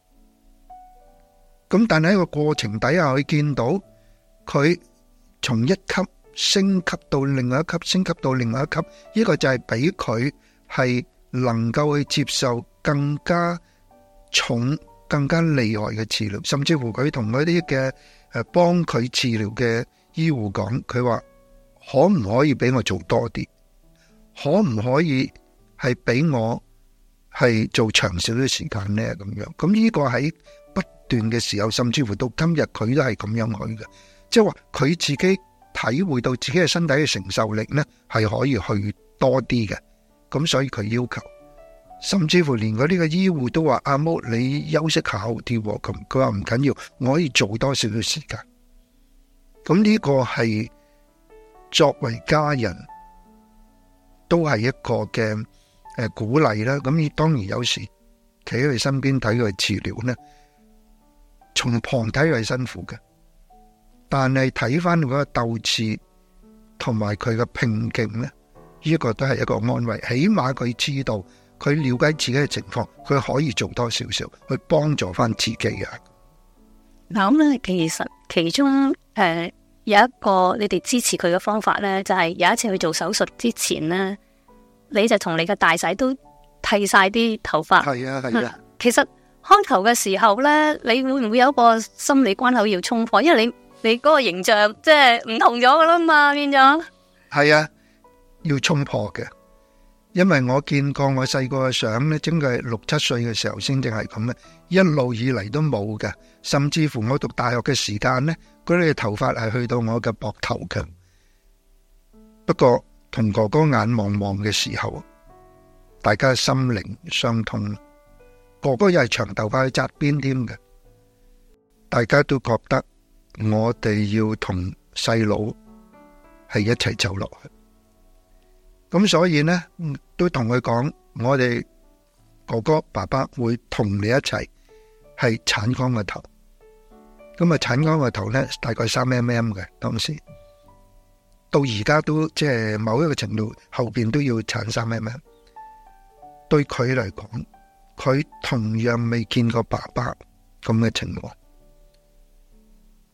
咁但係喺個過程底下，佢見到佢從一級升級到另外一級，升級到另外一級，呢個就係俾佢係能夠去接受更加重、更加厲害嘅治療，甚至乎佢同嗰啲嘅誒幫佢治療嘅醫護講，佢話可唔可以俾我做多啲？可唔可以係俾我係做長少少時間呢？咁樣，咁呢個喺不斷嘅時候，甚至乎到今日佢都係咁樣去嘅，即係話佢自己體會到自己嘅身體嘅承受力呢，係可以去多啲嘅。咁所以佢要求，甚至乎連嗰啲嘅醫護都話：阿毛，你休息下好啲。咁佢話唔緊要，我可以做多少少時間。咁呢個係作為家人都係一個嘅誒鼓勵啦。咁當然有時企喺佢身邊睇佢治療呢，從旁睇佢係辛苦嘅，但係睇翻嗰個鬥志同埋佢嘅拼勁呢，呢個都係一個安慰。起碼佢知道，佢了解自己嘅情況，佢可以做多少少去幫助翻自己啊。 嗱咁咧，其實其中誒、呃、有一個你哋支持佢嘅方法咧，就係、是、有一次去做手術之前咧，你就同你嘅大仔都剃晒啲頭髮。係啊係啊。其實開頭嘅時候咧，你會唔會有一個心理關口要衝破？因為你你嗰個形象即係唔同咗噶啦嘛，變咗。係啊，要衝破嘅。因為我見過我細個嘅相咧，真係六七歲嘅時候先至係咁嘅，一路以嚟都冇嘅。甚至乎我讀大學嘅時間咧，嗰啲頭髮係去到我嘅膊頭嘅。不過同哥哥眼望望嘅時候，大家心靈相通。哥哥又係長頭髮去紮辮添嘅，大家都覺得我哋要同細佬係一齊走落去。咁所以呢，都同佢講，我哋哥哥爸爸會同你一齊係鏟光個頭。咁啊，鏟光個頭呢，大概三 mm 嘅，當時到而家都即係某一個程度後邊都要鏟三 mm。對佢嚟講，佢同樣未見過爸爸咁嘅情況，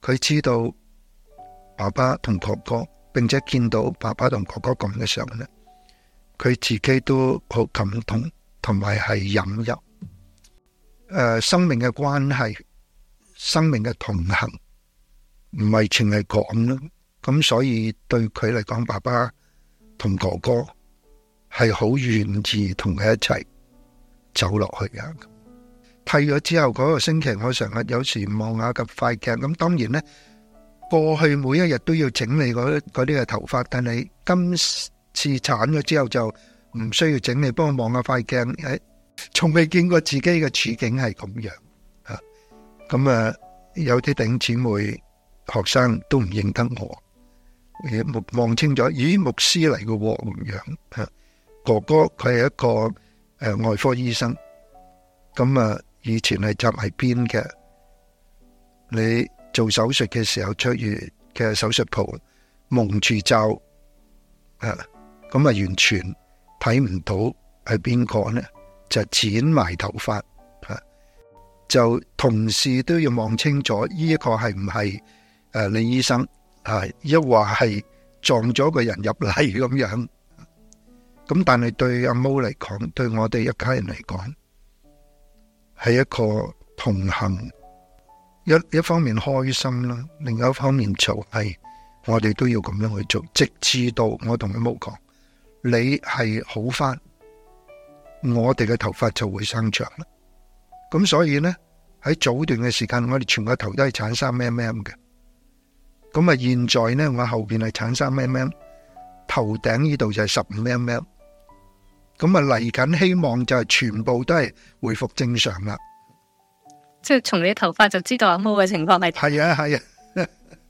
佢知道爸爸同哥哥，並且見到爸爸同哥哥咁嘅時候呢，佢自己都好感動，同埋係引入誒生命嘅關係，生命嘅同行，唔係淨係講咯。咁所以對佢嚟講，爸爸同哥哥係好願意同佢一齊走落去嘅。剃咗之後嗰個星期，我成日有時望下個塊鏡。咁當然呢，過去每一日都要整理嗰嗰啲嘅頭髮，但係今次鏟咗之後就唔需要整理。幫我望下塊鏡，誒，從未見過自己嘅處境係咁樣啊。咁啊，有啲弟兄姊妹學生都唔認得我，望清咗，咦，牧師嚟嘅咁樣。哥哥佢係一個誒外科醫生，咁啊。以前係紮埋辮嘅，你做手術嘅時候出住嘅手術袍蒙住罩，啊，咁啊完全睇唔到係邊個呢？就剪埋頭髮，啊，就同事都要望清楚，呢一個係唔係誒李醫生啊？一話係撞咗個人入嚟咁樣，咁但係對阿毛嚟講，對我哋一家人嚟講，係一個同行，一一方面開心啦，另一方面就係我哋都要咁樣去做，直至到我同佢冇講，你係好返，我哋嘅頭髮就會生長啦。咁所以呢，喺早段嘅時間，我哋全個頭都係鏟三 mm 嘅。咁啊，現在呢，我後邊係鏟三 mm， 頭頂呢度就係十五 mm。咁啊，嚟緊希望就係全部都係恢復正常啦。 即係從你頭髮就知道阿毛嘅情況係。 係啊係啊。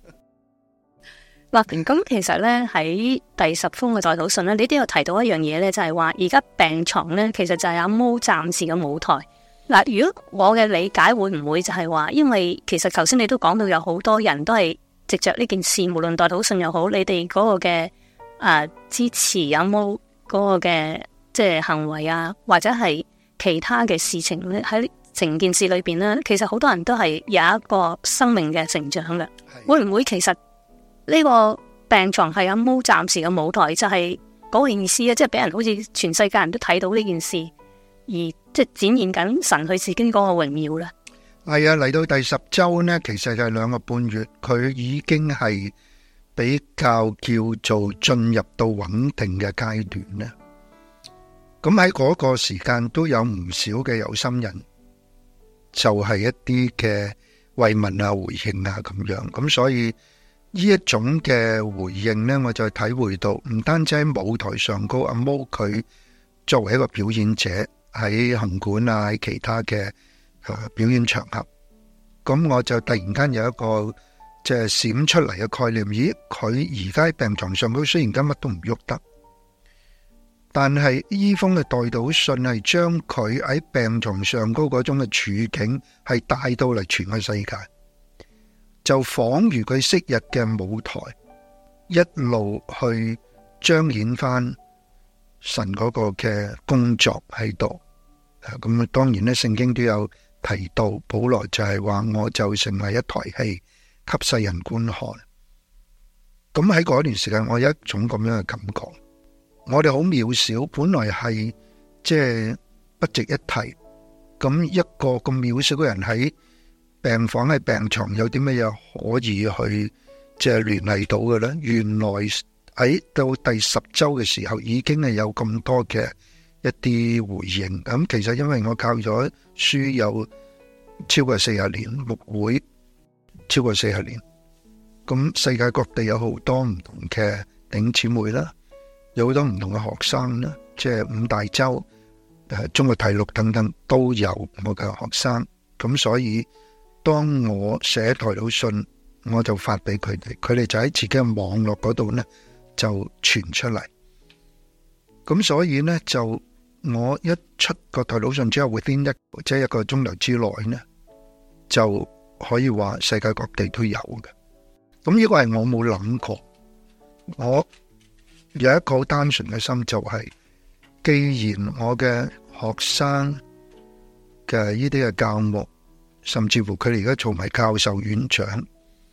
嗱，咁其實咧喺第十封嘅代禱信咧，你都有提到一樣嘢咧，就係話而家病床咧，其實就係阿毛暫時嘅舞台。嗱，如果我嘅理解會唔會就係話，因為其實頭先你都講到有好多人都係藉着呢件事，無論代禱信又好，你哋嗰個嘅誒、呃、支持阿毛嗰個嘅。即係行為啊，或者係其他嘅事情咧，喺成件事裏邊咧，其實好多人都係有一個生命嘅成長嘅。會唔會其實呢個病床係阿毛暫時嘅舞台，就係嗰個意思啊？即係俾人好似全世界人都睇到呢件事，而即係展現緊神佢自己嗰個榮耀咧。 係啊，嚟到第十周呢，其實就係兩個半月，佢已經係比較叫做進入到穩定嘅階段咧。咁喺嗰個時間都有唔少嘅有心人，就係一啲嘅慰問啊、回應啊咁樣。咁所以呢一種嘅回應呢，我就體會到唔單止喺舞台上高，阿毛佢作為一個表演者喺行館啊，喺其他嘅誒表演場合，咁我就突然間有一個即係閃出嚟嘅概念。咦，佢而家喺病床上高，雖然今日都唔喐得。但係呢封嘅代禱信係將佢喺病床上高嗰種嘅處境係帶到嚟全個世界，就仿如佢昔日嘅舞台，一路去彰顯翻神嗰個嘅工作喺度。咁啊，當然咧，聖經都有提到，保羅就係話，我就成為一台戲，給世人觀看。咁喺嗰段時間，我有一種咁樣嘅感覺。我哋好渺小，本來係即係不值一提。咁一個咁渺小嘅人喺病房喺病床，有啲乜嘢可以去即係聯繫到嘅咧？原來喺到第十周嘅時候，已經係有咁多嘅一啲回應。咁其實因為我教咗書有超過四十年，牧會超過四十年，咁世界各地有好多唔同嘅弟兄姊妹啦。有好多唔同嘅學生啦，即係五大洲、誒中國大陸等等都有我嘅學生。咁所以當我寫代禱信，我就發俾佢哋，佢哋就喺自己嘅網絡嗰度呢就傳出嚟。咁所以呢，就我一出個代禱信之後，within一即係一個鐘頭之內呢，就可以話世界各地都有嘅。咁呢個係我冇諗過，我。有一個好單純嘅心，就係既然我嘅學生嘅呢啲嘅教牧，甚至乎佢哋而家做埋教授院長，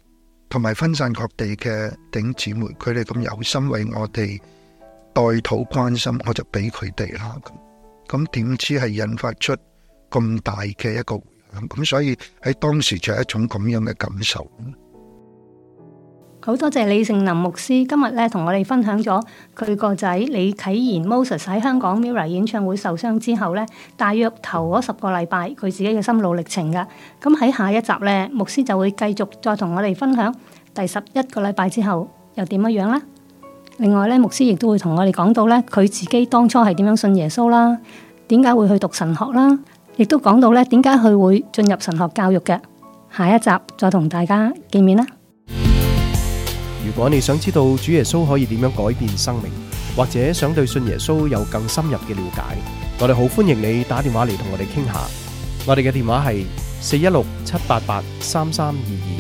同埋分散各地嘅弟兄姊妹，佢哋咁有心為我哋代禱關心，我就俾佢哋啦。咁咁點知係引發出咁大嘅一個回響，咁所以喺當時就係一種咁樣嘅感受。 好多謝李盛林牧師今日咧同我哋分享咗佢個仔李啟賢 Moses 喺香港 Mirror 演唱會受傷之後咧，大約頭嗰十個禮拜佢自己嘅心路歷程噶。咁喺下一集咧，牧師就會繼續再同我哋分享第十一個禮拜之後又點樣樣啦。另外咧，牧師亦都會同我哋講到咧佢自己當初係點樣信耶穌啦，點解會去讀神學啦，亦都講到咧點解佢會進入神學教育嘅。下一集再同大家見面啦。 如果你想知道主耶穌可以點樣改變生命，或者想對信耶穌有更深入嘅了解，我哋好歡迎你打電話嚟同我哋傾下。我哋嘅電話係四一六七八八三三二二。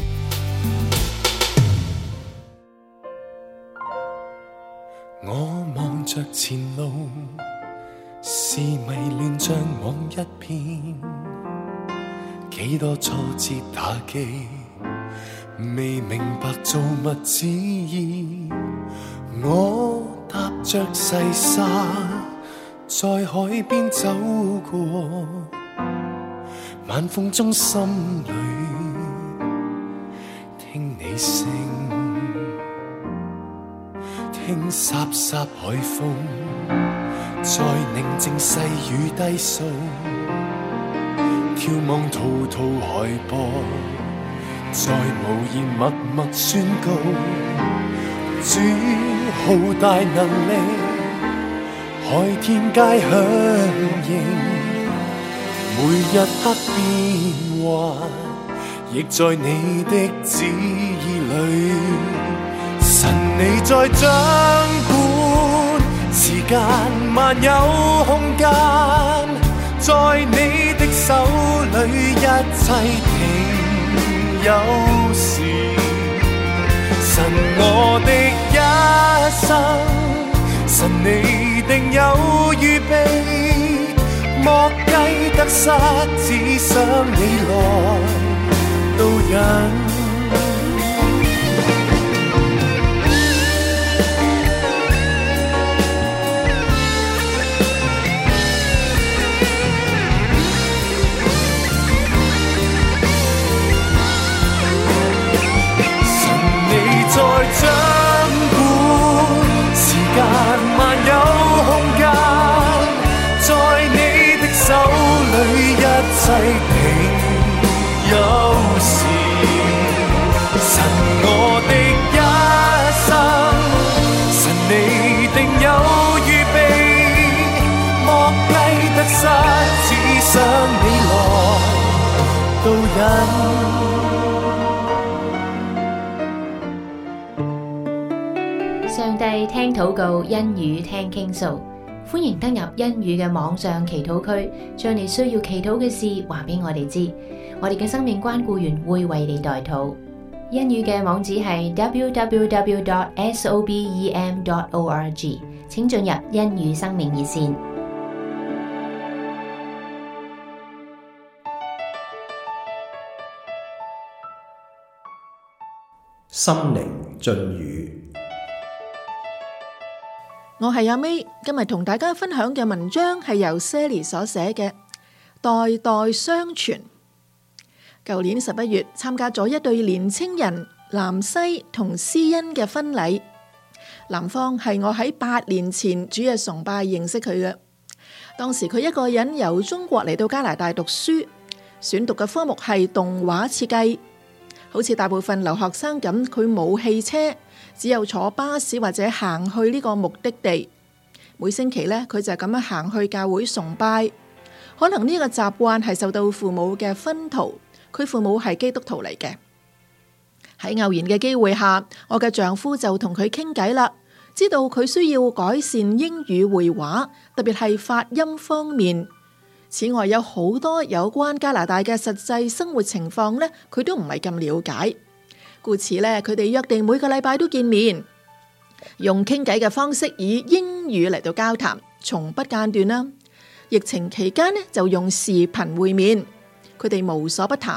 我望着前路，是迷亂像往一片，幾多挫折打擊，未明白造物旨意。我踏着細沙在海邊走過，晚風中心裏聽你聲，聽颯颯海風在寧靜細雨低訴，眺望滔滔海波在無言默默宣告，主浩大能力，海天皆響應，每日的變幻亦在你的旨意裏。神你在掌管時間萬有空間，在你的手裏一切停有時。神我的一生，神你定有預備，莫計得失，只想你來導引。在掌管時間萬有空間，在你的手裏一切停有時。神我的一生，神你定有預備，莫計得失，只想你來導引。 上帝聽禱告，恩語聽傾訴，歡迎登入恩語嘅網上祈禱區，將你需要祈禱嘅事話俾我哋知，我哋嘅生命關顧員會為你代禱。恩語嘅網址係 double-u double-u double-u dot sobem dot org， 請進入恩語生命熱線。 心靈進語。 我係阿 May， 今日同大家分享嘅文章係由 Sally 所寫嘅《代代相傳》。舊年十一月參加咗一對年青人南西同施恩嘅婚禮。男方係我喺八年前主日崇拜認識佢嘅，當時佢一個人由中國嚟到加拿大讀書，選讀嘅科目係動畫設計。好似大部分留學生咁，佢冇汽車，只有坐巴士或者行去呢個目的地。每星期呢，佢就咁樣行去教會崇拜。可能呢個習慣係受到父母嘅熏陶，佢父母係基督徒嚟嘅。喺偶然嘅機會下，我嘅丈夫就同佢傾偈啦，知道佢需要改善英語會話，特別係發音方面。此外，有好多有關加拿大嘅實際生活情況呢，佢都唔係咁了解。故此呢，佢哋約定每個禮拜都見面，用傾偈嘅方式以英語嚟到交談，從不間斷啦。疫情期間呢，就用視頻會面，佢哋無所不談，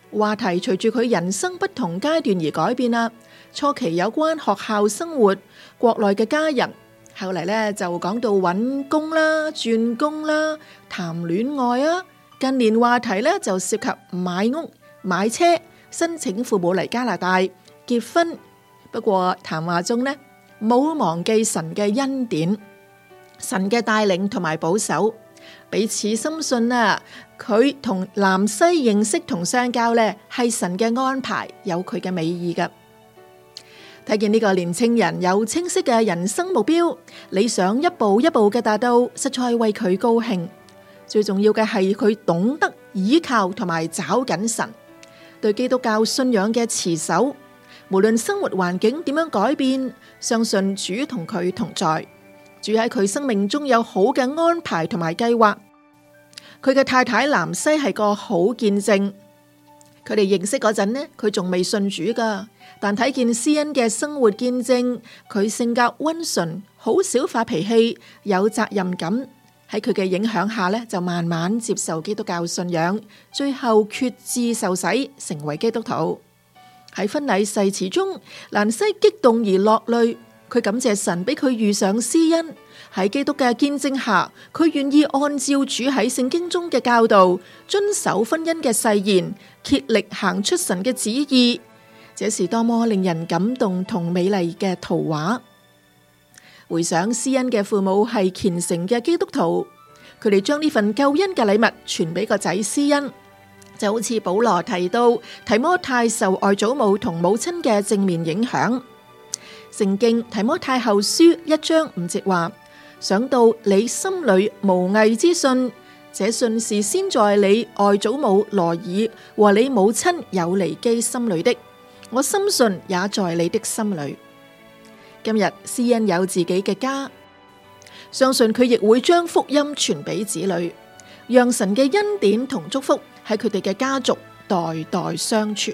話題隨住佢人生不同階段而改變啦。初期有關學校生活、國內嘅家人，後嚟呢就講到揾工啦、轉工啦、談戀愛啊。近年話題呢就涉及買屋、買車、申請父母嚟加拿大結婚。不過談話中呢，冇忘記神嘅恩典、神嘅帶領同埋保守，彼此深信啊，佢同南西認識同相交呢係神嘅安排，有佢嘅美意㗎。睇見呢個年青人有清晰嘅人生目標，理想一步一步嘅達到，實在為佢高興。最重要嘅係佢懂得倚靠同埋找緊神，對基督教信仰嘅持守。無論生活環境點樣改變，相信主同佢同在，主喺佢生命中有好嘅安排同埋計劃。佢嘅太太南西係個好見證。佢哋認識嗰陣呢，佢仲未信主噶，但睇見施恩嘅生活見證，佢性格溫順，好少發脾氣，有責任感。喺佢嘅影響下呢，就慢慢接受基督教信仰，最後決志受洗，成為基督徒。喺婚禮誓詞中，蘭西激動而落淚，佢感謝神俾佢遇上施恩。喺基督嘅見證下，佢願意按照主喺聖經中嘅教導，遵守婚姻嘅誓言，竭力行出神嘅旨意。這是多麼令人感動同美麗嘅圖畫。回想施恩嘅父母係虔誠嘅基督徒，佢哋將呢份救恩嘅禮物傳俾個仔施恩，就好似保羅提到提摩太受外祖母同母親嘅正面影響。聖經提摩太後書一章五節話：想到你心裏無偽之信，這信是先在你外祖母羅爾和你母親友尼基心裏的，我深信也在你的心裏。今日施恩有自己嘅家，相信佢亦會將福音傳俾子女，讓神嘅恩典同祝福喺佢哋嘅家族代代相傳。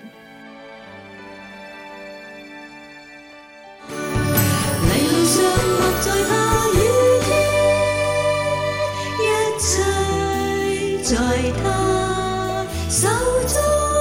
在他手中。